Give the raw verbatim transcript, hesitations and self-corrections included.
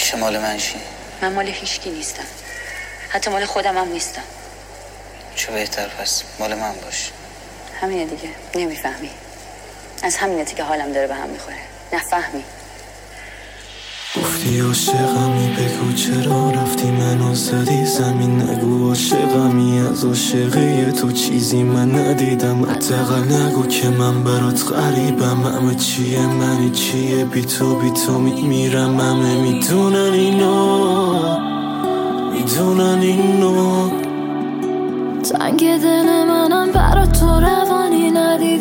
میشه مال من شی؟ من مال هیچکی نیستم، حتی مال خودم هم نیستم. چه بهتر پس مال من باش. همینه دیگه، نمیفهمی. از همینه که حالم داره به هم میخوره. نفهمی. گفتی عاشقمی، بگو چرا رفتی منو زدی زمین. نگو عاشقمی، از عاشقی تو چیزی من ندیدم. حداقل نگو که من برات غریبم. همه چیه منی چیه بی تو، بی تو میمیرم. همه میدونن اینو، میدونن اینو. تنگ دل منم برات تو روانی ندی.